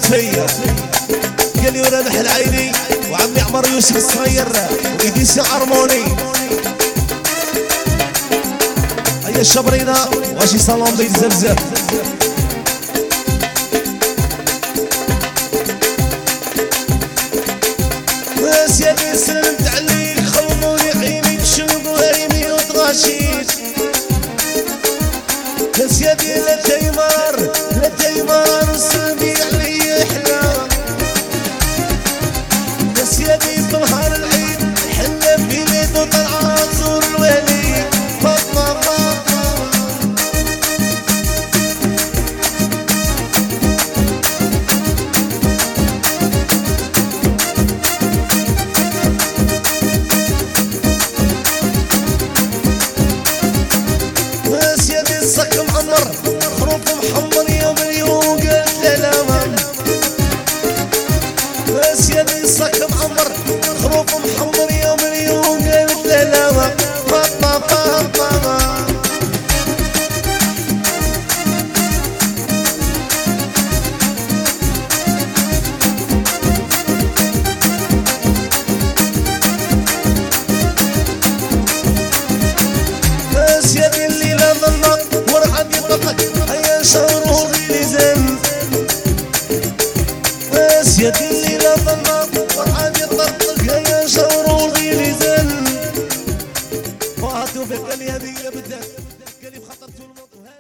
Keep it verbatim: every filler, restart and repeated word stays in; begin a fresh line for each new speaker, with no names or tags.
فيا قال لي ورابح العيني وعمي عمر يوسف الصغير وإديسي عرموني هيا الشبرينة واشي صالون بيت زبزب بس يا بي سلمت عليك خلموني عيني تشوق وهيمي وتغاشيك بس يا بي لا تيمار لا تيمار وسلمي علي حلا بس يا بي بنهار العيد حنا في بيت وطلعات زور الوليد فاطمة فاطمة بس يا بي الصك معمر خروف محمر يا مليون قالت لا لا بس يا بي الصك معمر خروف محمر يا مليون قالت لا لا فاطمة فاطمة بس يا بي الليلة ظلت ورعد يطلق هيا شهر وغير زين بس يا بي